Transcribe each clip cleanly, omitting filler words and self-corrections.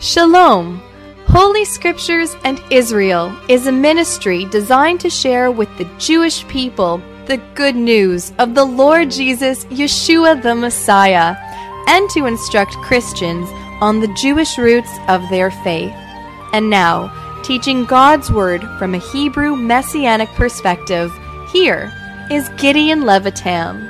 Shalom! Holy Scriptures and Israel is a ministry designed to share with the Jewish people the good news of the Lord Jesus, Yeshua the Messiah, and to instruct Christians on the Jewish roots of their faith. And now, teaching God's Word from a Hebrew Messianic perspective, here is Gideon Levitam.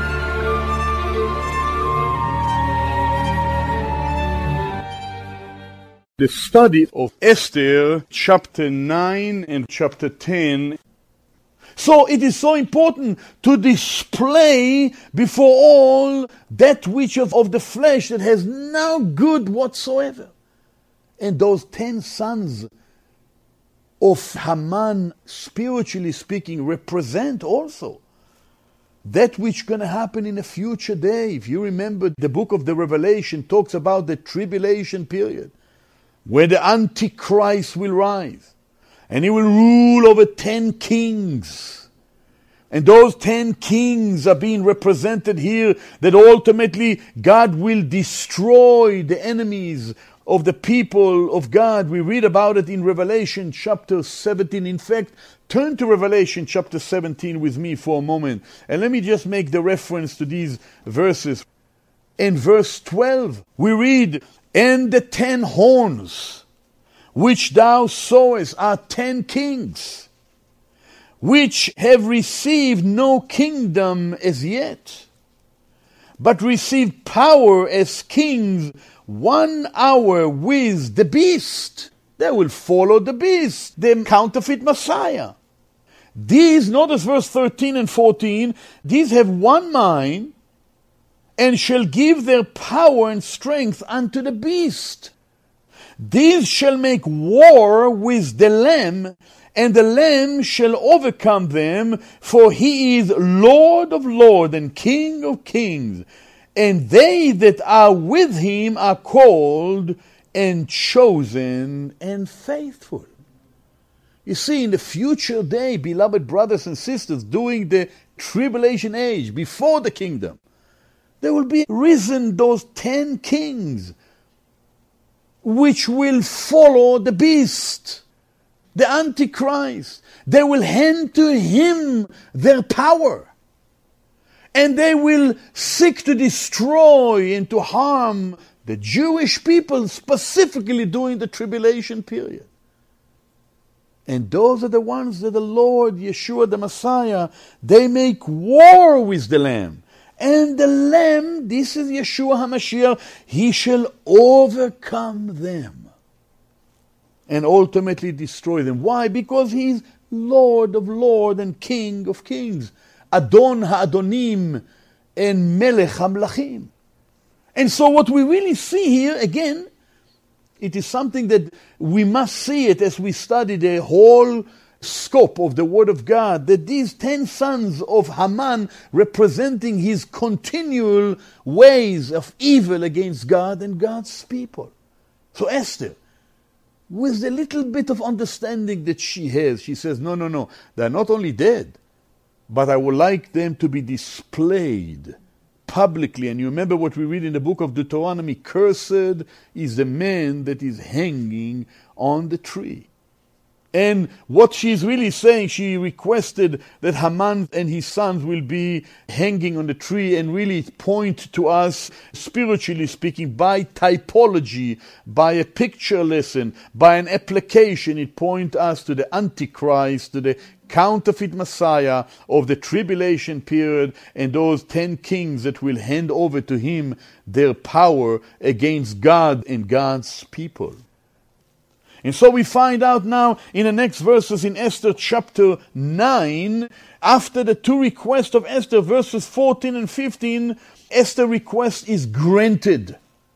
The study of Esther, chapter 9 and chapter 10. So it is so important to display before all that which of the flesh that has no good whatsoever. And those 10 sons of Haman, spiritually speaking, represent also that which is going to happen in a future day. If you remember, the book of the Revelation talks about the tribulation period, where the Antichrist will rise, and he will rule over 10 kings. And those 10 kings are being represented here, that ultimately God will destroy the enemies of the people of God. We read about it in Revelation chapter 17. In fact, turn to Revelation chapter 17 with me for a moment, and let me just make the reference to these verses. In verse 12, we read, "And the 10 horns which thou sawest are 10 kings, which have received no kingdom as yet, but received power as kings 1 hour with the beast." They will follow the beast, the counterfeit Messiah. These, notice verse 13 and 14, these have one mind, and shall give their power and strength unto the beast. These shall make war with the Lamb, and the Lamb shall overcome them, for he is Lord of lords and King of kings. And they that are with him are called and chosen and faithful. You see, in the future day, beloved brothers and sisters, during the tribulation age, before the kingdom, there will be risen those 10 kings which will follow the beast, the Antichrist. They will hand to him their power, and they will seek to destroy and to harm the Jewish people, specifically during the tribulation period. And those are the ones that the Lord, Yeshua the Messiah, they make war with the Lamb. And the Lamb, this is Yeshua HaMashiach, he shall overcome them and ultimately destroy them. Why? Because he is Lord of lords and King of kings, Adon HaAdonim and Melech HaMlachim. And so what we really see here, again, it is something that we must see it as we study the whole scope of the Word of God, that these 10 sons of Haman, representing his continual ways of evil against God and God's people. So Esther, with the little bit of understanding that she has, she says, no, they're not only dead, but I would like them to be displayed publicly. And you remember what we read in the book of Deuteronomy, cursed is the man that is hanging on the tree. And what she's really saying, she requested that Haman and his sons will be hanging on the tree and really point to us, spiritually speaking, by typology, by a picture lesson, by an application. It points us to the Antichrist, to the counterfeit Messiah of the tribulation period, and those 10 kings that will hand over to him their power against God and God's people. And so we find out now in the next verses in Esther chapter 9, after the 2 requests of Esther, verses 14 and 15, Esther's request is granted.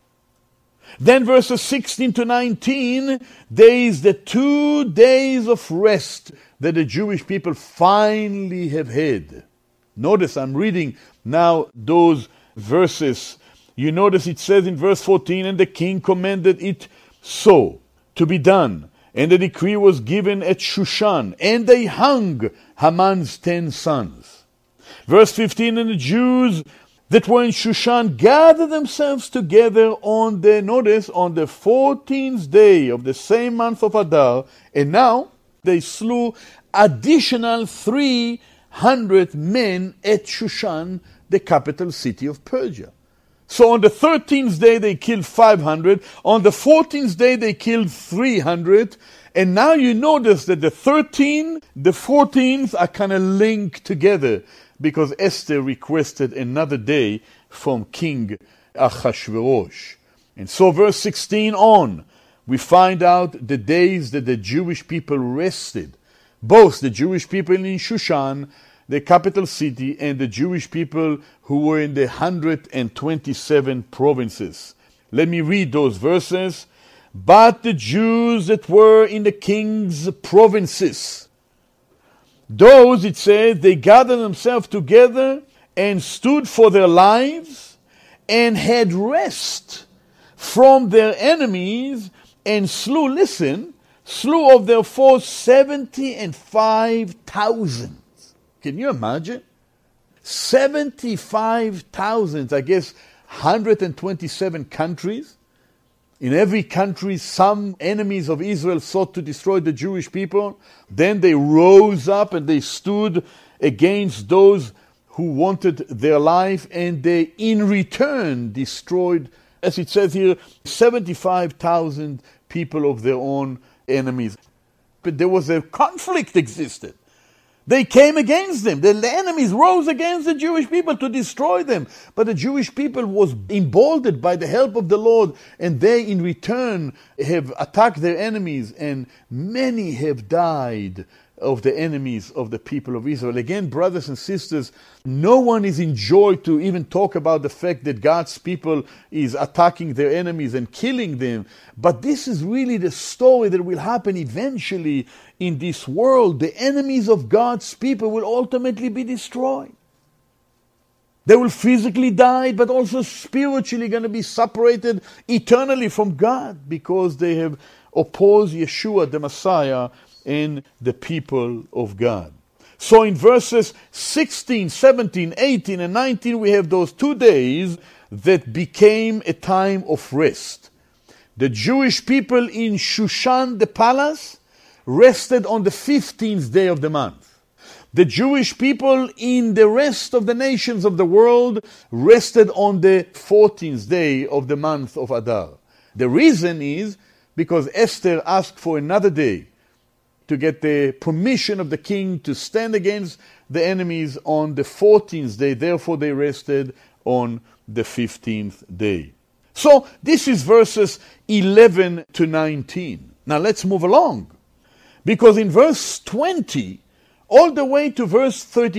Then verses 16 to 19, there is the 2 days of rest that the Jewish people finally have had. Notice I'm reading now those verses. You notice it says in verse 14, "And the king commanded it so to be done, and the decree was given at Shushan, and they hung Haman's 10 sons." Verse 15, "And the Jews that were in Shushan gathered themselves together on the 14th day of the same month of Adar, and now they slew additional 300 men at Shushan, the capital city of Persia. So on the 13th day they killed 500, on the 14th day they killed 300, and now you notice that the 14th are kind of linked together, because Esther requested another day from King Ahasuerus. And so verse 16 on, we find out the days that the Jewish people rested. Both the Jewish people in Shushan, the capital city, and the Jewish people who were in the 127 provinces. Let me read those verses. But the Jews that were in the king's provinces, those, it says, they gathered themselves together and stood for their lives and had rest from their enemies and slew of their foes 75,000. Can you imagine? 75,000, I guess 127 countries. In every country, some enemies of Israel sought to destroy the Jewish people. Then they rose up and they stood against those who wanted their life, and they in return destroyed, as it says here, 75,000 people of their own enemies. But there was a conflict existed. They came against them. The enemies rose against the Jewish people to destroy them. But the Jewish people was emboldened by the help of the Lord, and they in return have attacked their enemies, and many have died of the enemies of the people of Israel. Again, brothers and sisters, no one is enjoyed to even talk about the fact that God's people is attacking their enemies and killing them. But this is really the story that will happen eventually in this world. The enemies of God's people will ultimately be destroyed. They will physically die, but also spiritually going to be separated eternally from God, because they have opposed Yeshua, the Messiah, and the people of God. So in verses 16, 17, 18, and 19, we have those 2 days that became a time of rest. The Jewish people in Shushan, the palace, rested on the 15th day of the month. The Jewish people in the rest of the nations of the world rested on the 14th day of the month of Adar. The reason is because Esther asked for another day to get the permission of the king to stand against the enemies on the 14th day. Therefore, they rested on the 15th day. So, this is verses 11 to 19. Now, let's move along. Because in verse 20, all the way to verse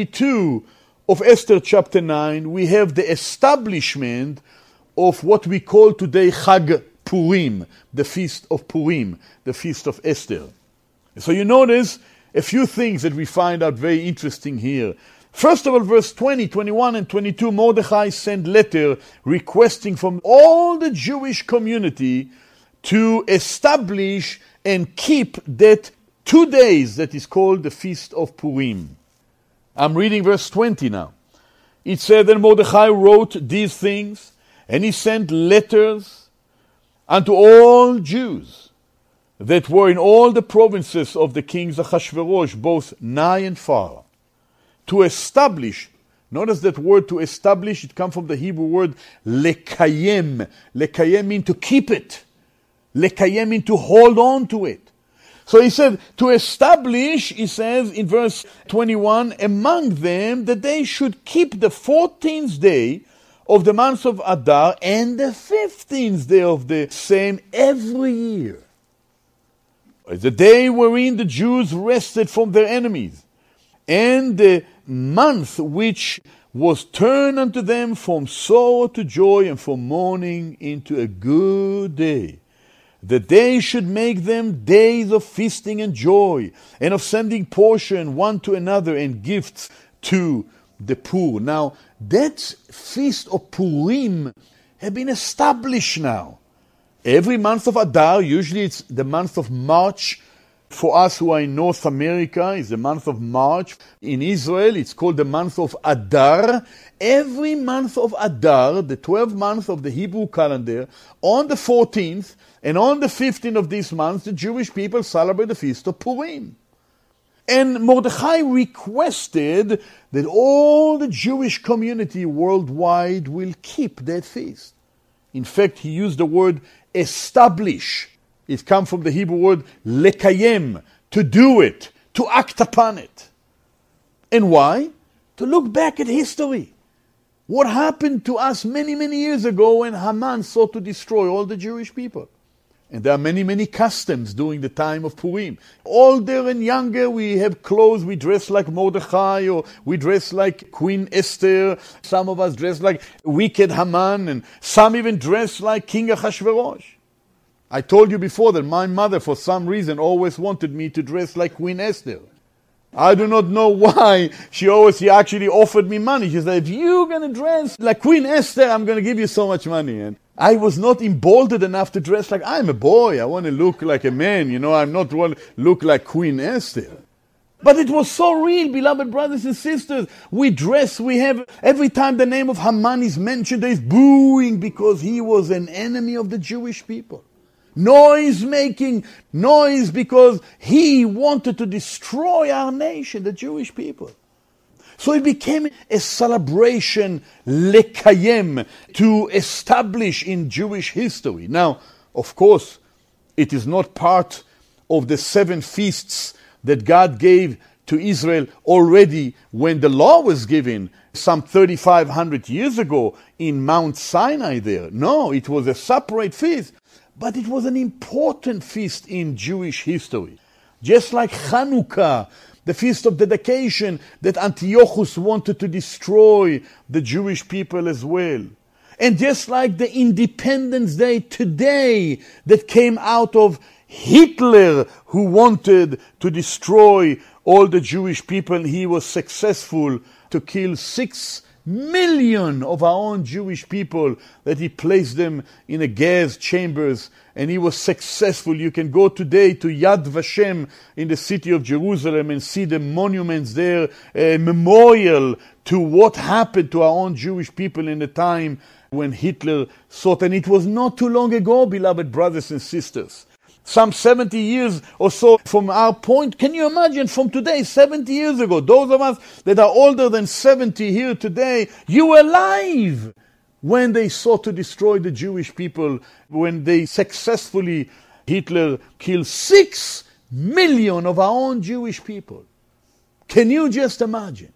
32 of Esther chapter 9, we have the establishment of what we call today Chag Purim, the Feast of Purim, the Feast of Esther. So you notice a few things that we find out very interesting here. First of all, verse 20, 21, and 22, Mordechai sent letter requesting from all the Jewish community to establish and keep that 2 days that is called the Feast of Purim. I'm reading verse 20 now. It said, "Then Mordechai wrote these things, and he sent letters unto all Jews that were in all the provinces of the kings Ahasuerus, both nigh and far, to establish." Notice that word to establish, it comes from the Hebrew word lekayem. Lekayem means to keep it. Lekayem means to hold on to it. So he said, to establish, he says in verse 21, among them that they should keep the 14th day of the month of Adar and the 15th day of the same every year. The day wherein the Jews rested from their enemies, and the month which was turned unto them from sorrow to joy and from mourning into a good day. That they should make them days of feasting and joy, and of sending portion one to another and gifts to the poor. Now, that feast of Purim had been established now. Every month of Adar, usually it's the month of March, For us who are in North America, it's the month of March. In Israel, it's called the month of Adar. Every month of Adar, the 12th month of the Hebrew calendar, on the 14th and on the 15th of this month, the Jewish people celebrate the feast of Purim. And Mordechai requested that all the Jewish community worldwide will keep that feast. In fact, he used the word establish. It comes from the Hebrew word lekayem, to do it, to act upon it. And why? To look back at history. What happened to us many, many years ago when Haman sought to destroy all the Jewish people. And there are many, many customs during the time of Purim. Older and younger, we have clothes, we dress like Mordechai, or we dress like Queen Esther. Some of us dress like wicked Haman, and some even dress like King Ahasuerus. I told you before that my mother, for some reason, always wanted me to dress like Queen Esther. I do not know why. She actually offered me money. She said, if you're going to dress like Queen Esther, I'm going to give you so much money. And I was not emboldened enough to dress like, I'm a boy. I want to look like a man. I'm not want to look like Queen Esther. But it was so real, beloved brothers and sisters. We dress, we have, every time the name of Haman is mentioned, there is booing because he was an enemy of the Jewish people. Making noise because he wanted to destroy our nation, the Jewish people. So it became a celebration, lekayem, to establish in Jewish history. Now, of course, it is not part of the 7 feasts that God gave to Israel already when the law was given some 3,500 years ago in Mount Sinai there. No, it was a separate feast. But it was an important feast in Jewish history. Just like Hanukkah, the feast of dedication that Antiochus wanted to destroy the Jewish people as well. And just like the Independence Day today that came out of Hitler, who wanted to destroy all the Jewish people, he was successful to kill 6 million of our own Jewish people, that he placed them in a gas chambers, and he was successful. You can go today to Yad Vashem in the city of Jerusalem and see the monuments there, a memorial to what happened to our own Jewish people in the time when Hitler sought. And it was not too long ago, beloved brothers and sisters. Some 70 years or so from our point. Can you imagine from today, 70 years ago, those of us that are older than 70 here today, you were alive when they sought to destroy the Jewish people, when they successfully, Hitler killed 6 million of our own Jewish people. Can you just imagine?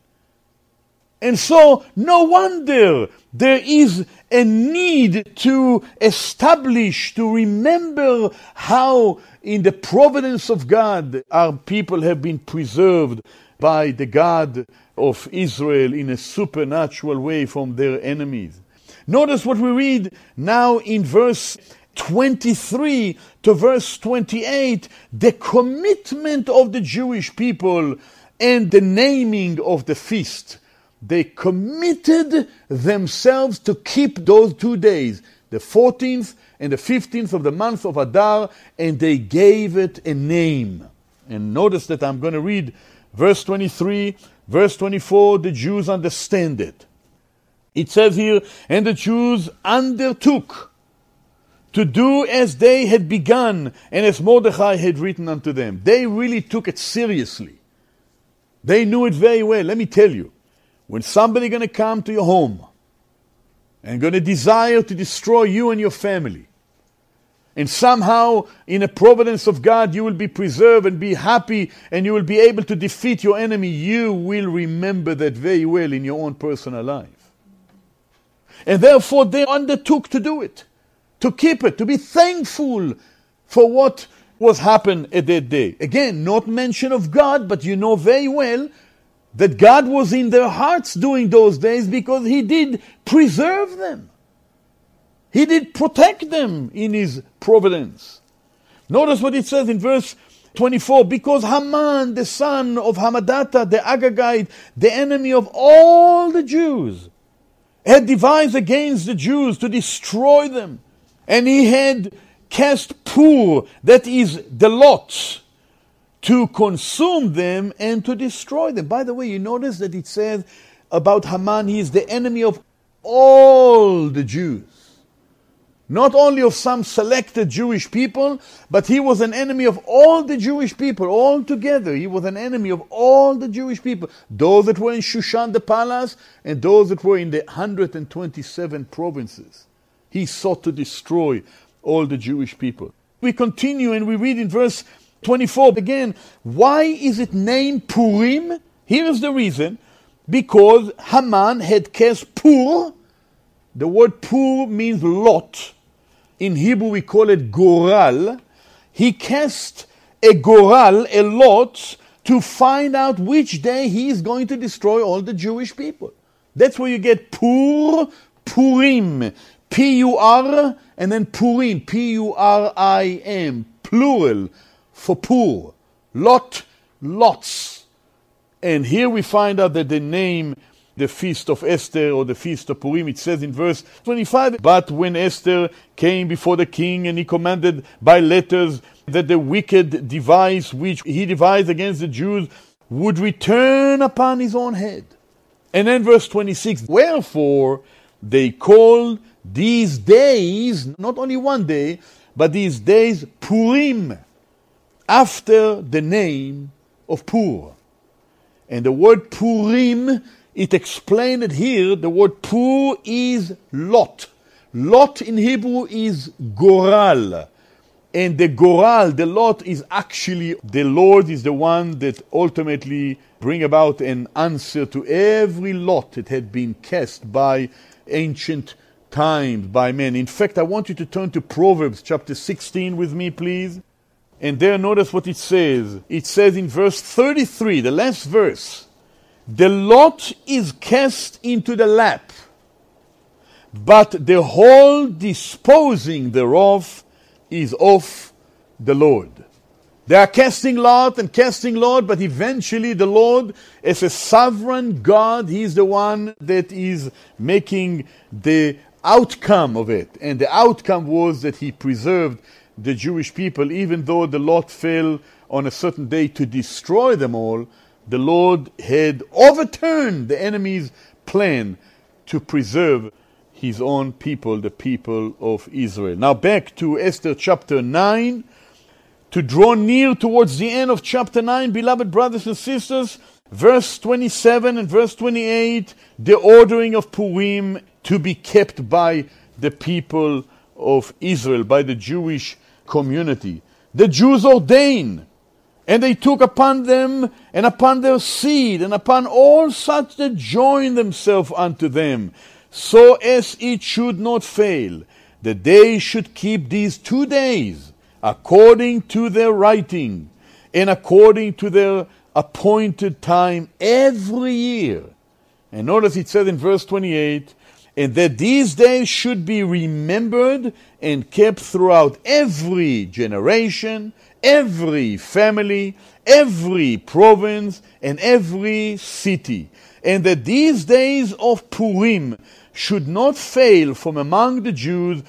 And so, no wonder there is a need to establish, to remember how in the providence of God our people have been preserved by the God of Israel in a supernatural way from their enemies. Notice what we read now in verse 23 to verse 28, the commitment of the Jewish people and the naming of the feast. They committed themselves to keep those 2 days, the 14th and the 15th of the month of Adar, and they gave it a name. And notice that I'm going to read verse 23, verse 24, the Jews understand it. It says here, and the Jews undertook to do as they had begun, and as Mordechai had written unto them. They really took it seriously. They knew it very well. Let me tell you, when somebody going to come to your home and going to desire to destroy you and your family, and somehow in the providence of God you will be preserved and be happy and you will be able to defeat your enemy, you will remember that very well in your own personal life. And therefore they undertook to do it, to keep it, to be thankful for what was happened at that day. Again, not mention of God, but you know very well that God was in their hearts during those days because He did preserve them. He did protect them in His providence. Notice what it says in verse 24. Because Haman, the son of Hammedatha, the Agagite, the enemy of all the Jews, had devised against the Jews to destroy them. And he had cast pur, that is the lots, to consume them and to destroy them. By the way, you notice that it says about Haman, he is the enemy of all the Jews. Not only of some selected Jewish people, but he was an enemy of all the Jewish people, all together. He was an enemy of all the Jewish people. Those that were in Shushan the palace, and those that were in the 127 provinces. He sought to destroy all the Jewish people. We continue and we read in verse 24 again, why is it named Purim? Here is the reason. Because Haman had cast Pur. The word Pur means lot. In Hebrew we call it Goral. He cast a Goral, a lot, to find out which day he is going to destroy all the Jewish people. That's where you get Pur, Purim. P-U-R and then Purim. P-U-R-I-M. Plural for Pur. Lot, lots. And here we find out that the name the feast of Esther or the feast of Purim, it says in verse 25, but when Esther came before the king and he commanded by letters that the wicked device which he devised against the Jews would return upon his own head. And then verse 26, wherefore they called these days, not only one day, but these days Purim, after the name of Pur. And the word Purim, it explained it here, the word Pur is lot. Lot in Hebrew is Goral. And the Goral, the lot, is actually, the Lord is the one that ultimately bring about an answer to every lot that had been cast by ancient times, by men. In fact, I want you to turn to Proverbs chapter 16 with me, please. And there, notice what it says. It says in verse 33, the last verse, the lot is cast into the lap, but the whole disposing thereof is of the Lord. They are casting lot and casting lot, but eventually the Lord, as a sovereign God, He is the one that is making the outcome of it. And the outcome was that He preserved the Jewish people, even though the lot fell on a certain day to destroy them all. The Lord had overturned the enemy's plan to preserve His own people, the people of Israel. Now back to Esther chapter 9. To draw near towards the end of chapter 9, beloved brothers and sisters, verse 27 and verse 28, the ordering of Purim to be kept by the people of Israel, by the Jewish community. The Jews ordained, and they took upon them and upon their seed and upon all such that join themselves unto them, so as it should not fail, that they should keep these 2 days, according to their writing, and according to their appointed time every year. And notice it says in verse 28, and that these days should be remembered and kept throughout every generation, every family, every province, and every city. And that these days of Purim should not fail from among the Jews,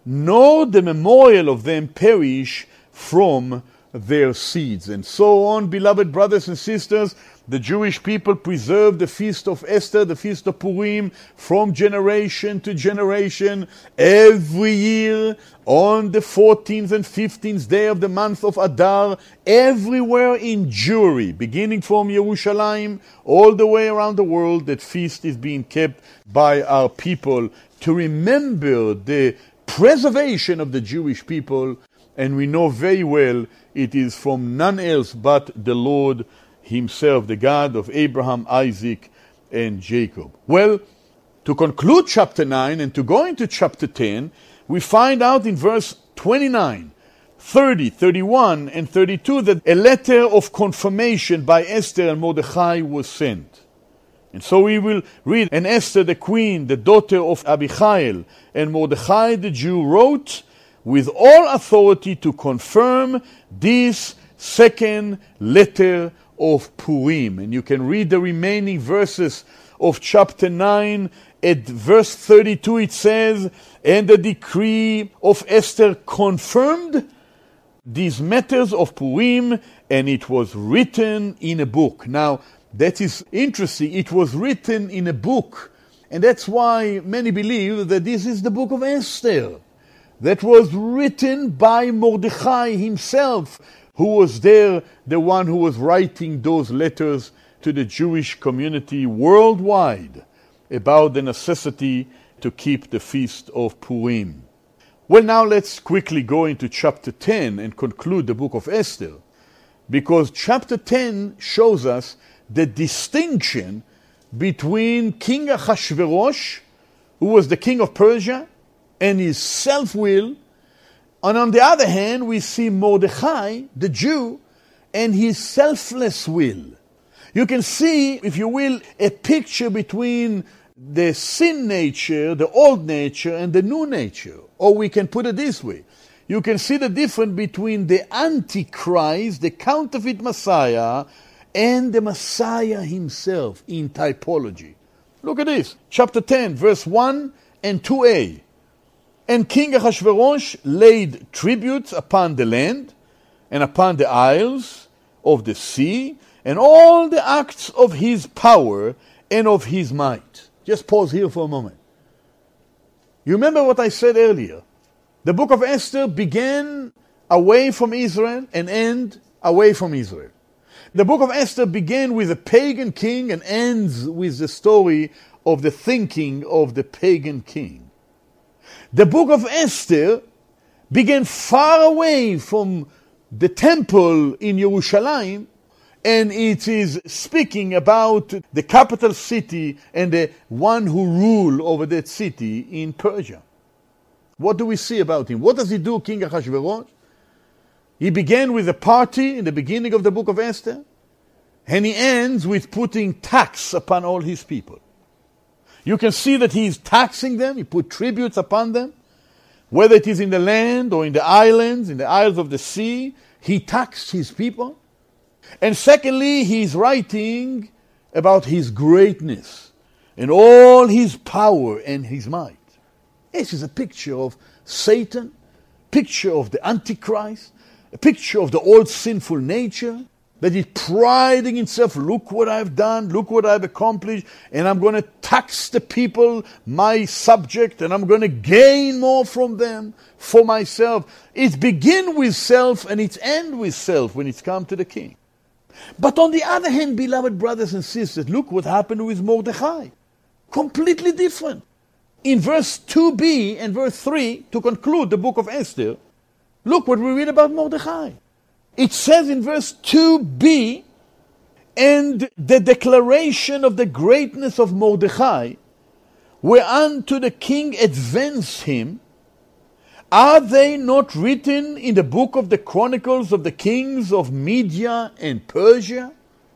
nor the memorial of them perish from their seeds. And so on, beloved brothers and sisters, the Jewish people preserved the feast of Esther, the feast of Purim, from generation to generation, every year, on the 14th and 15th day of the month of Adar, everywhere in Jewry, beginning from Jerusalem, all the way around the world, that feast is being kept by our people to remember the preservation of the Jewish people, and we know very well it is from none else but the Lord Himself, the God of Abraham, Isaac, and Jacob. Well, to conclude chapter 9 and to go into chapter 10, we find out in verse 29, 30, 31, and 32 that a letter of confirmation by Esther and Mordechai was sent. And so we will read, and Esther the queen, the daughter of Abihail, and Mordechai the Jew wrote with all authority to confirm this second letter of Purim. And you can read the remaining verses of chapter 9. At verse 32 it says, and the decree of Esther confirmed these matters of Purim, and it was written in a book. Now, that is interesting. It was written in a book, and that's why many believe that this is the book of Esther, that was written by Mordechai himself, who was there, the one who was writing those letters to the Jewish community worldwide about the necessity to keep the feast of Purim. Well, now let's quickly go into chapter 10 and conclude the book of Esther, because chapter 10 shows us the distinction between King Ahasuerus, who was the king of Persia, and his self-will, and on the other hand, we see Mordechai, the Jew, and his selfless will. You can see, if you will, a picture between the sin nature, the old nature, and the new nature. Or we can put it this way. You can see the difference between the Antichrist, the counterfeit Messiah, and the Messiah himself in typology. Look at this. Chapter 10, verse 1 and 2a. And King Ahasuerus laid tributes upon the land and upon the isles of the sea, and all the acts of his power and of his might. Just pause here for a moment. You remember what I said earlier. The book of Esther began away from Israel and end away from Israel. The book of Esther began with a pagan king and ends with the story of the thinking of the pagan king. The book of Esther began far away from the temple in Jerusalem, and it is speaking about the capital city and the one who ruled over that city in Persia. What do we see about him? What does he do, King Ahasuerus? He began with a party in the beginning of the book of Esther, and he ends with putting tax upon all his people. You can see that he is taxing them, he put tributes upon them, whether it is in the land or in the islands, in the isles of the sea, he taxed his people. And secondly, he is writing about his greatness and all his power and his might. This is a picture of Satan, picture of the Antichrist, a picture of the old sinful nature that is priding itself. Look what I've done, look what I've accomplished, and I'm going to tax the people, my subject, and I'm going to gain more from them for myself. It begins with self and it ends with self when it's come to the king. But on the other hand, beloved brothers and sisters, look what happened with Mordechai. Completely different. In verse 2b and verse 3, to conclude the book of Esther, look what we read about Mordechai. It says in verse 2b, and the declaration of the greatness of Mordechai, whereunto the king advanced him, are they not written in the book of the Chronicles of the kings of Media and Persia?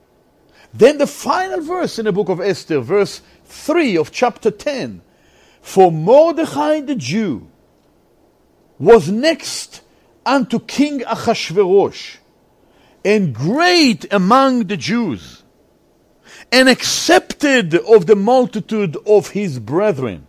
Then the final verse in the book of Esther, verse 3 of chapter 10, for Mordechai the Jew was next unto King Ahasuerus, and great among the Jews, and accepted of the multitude of his brethren,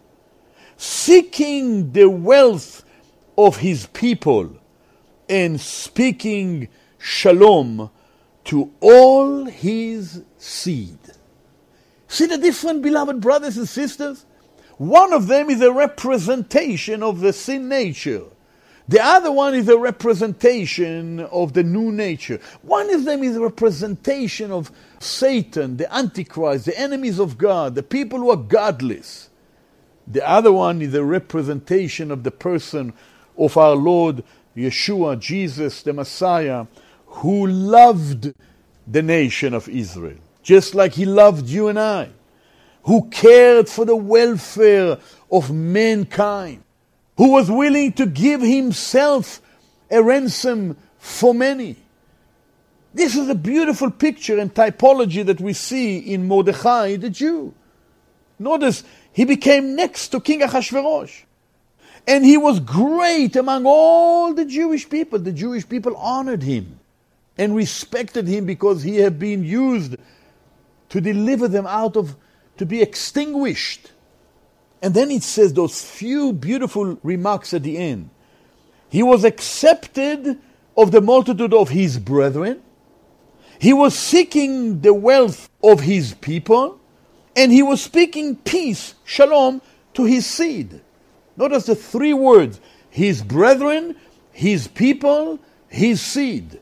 seeking the wealth of his people, and speaking shalom to all his seed. See the difference, beloved brothers and sisters? One of them is a representation of the sin nature. The other one is a representation of the new nature. One of them is a representation of Satan, the Antichrist, the enemies of God, the people who are godless. The other one is a representation of the person of our Lord Yeshua, Jesus, the Messiah, who loved the nation of Israel, just like he loved you and I, who cared for the welfare of mankind, who was willing to give himself a ransom for many. This is a beautiful picture and typology that we see in Mordechai the Jew. Notice, he became next to King Ahasuerus. And he was great among all the Jewish people. The Jewish people honored him and respected him because he had been used to deliver them out of, to be extinguished. And then it says those few beautiful remarks at the end. He was accepted of the multitude of his brethren. He was seeking the wealth of his people, and he was speaking peace, shalom, to his seed. Notice the three words: his brethren, his people, his seed.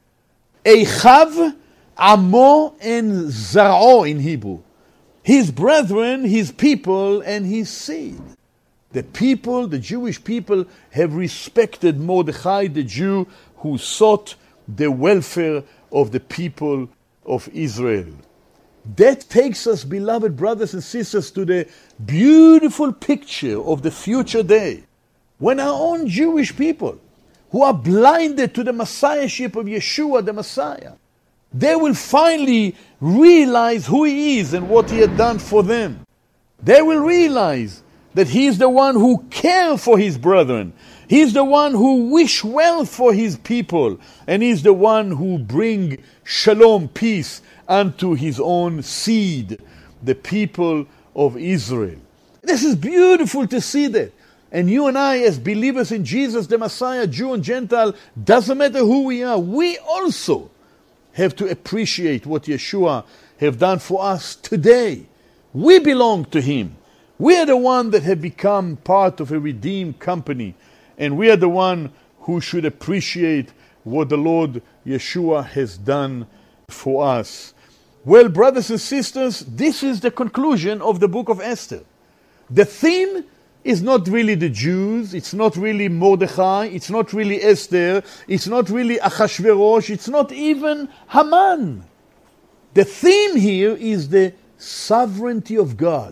Echav, Amo, and Zar'o in Hebrew. His brethren, his people, and his seed. The people, the Jewish people, have respected Mordechai, the Jew who sought the welfare of the people of Israel. That takes us, beloved brothers and sisters, to the beautiful picture of the future day, when our own Jewish people, who are blinded to the Messiahship of Yeshua, the Messiah, they will finally realize who he is and what he had done for them. They will realize that he is the one who cares for his brethren. He is the one who wish well for his people. And he is the one who bring shalom, peace, unto his own seed, the people of Israel. This is beautiful to see that. And you and I, as believers in Jesus, the Messiah, Jew and Gentile, doesn't matter who we are, we also have to appreciate what Yeshua have done for us today. We belong to him. We are the one that have become part of a redeemed company, and we are the one who should appreciate what the Lord Yeshua has done for us. Well, brothers and sisters, this is the conclusion of the book of Esther. The theme is not really the Jews, it's not really Mordechai, it's not really Esther, it's not really Achashverosh, it's not even Haman. The theme here is the sovereignty of God.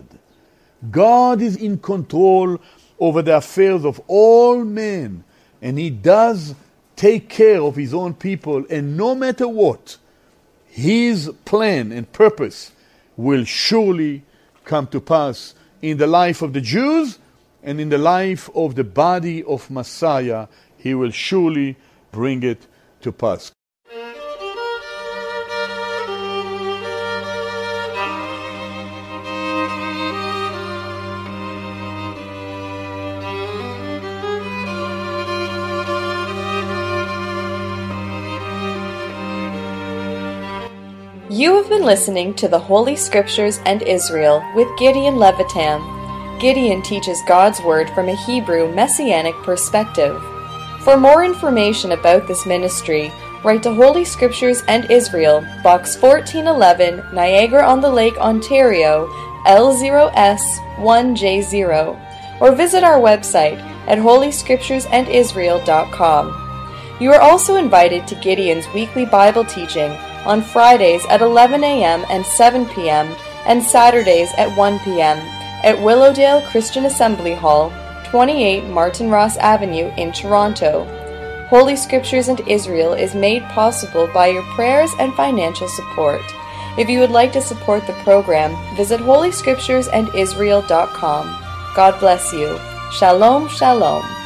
God is in control over the affairs of all men, and he does take care of his own people, and no matter what, his plan and purpose will surely come to pass in the life of the Jews and in the life of the body of Messiah. He will surely bring it to pass. You have been listening to the Holy Scriptures and Israel with Gideon Levitam. Gideon teaches God's Word from a Hebrew Messianic perspective. For more information about this ministry, write to Holy Scriptures and Israel, Box 1411, Niagara-on-the-Lake, Ontario, L0S1J0, or visit our website at holyscripturesandisrael.com. You are also invited to Gideon's weekly Bible teaching on Fridays at 11 a.m. and 7 p.m. and Saturdays at 1 p.m. at Willowdale Christian Assembly Hall, 28 Martin Ross Avenue in Toronto. Holy Scriptures and Israel is made possible by your prayers and financial support. If you would like to support the program, visit holyscripturesandisrael.com. God bless you. Shalom, shalom.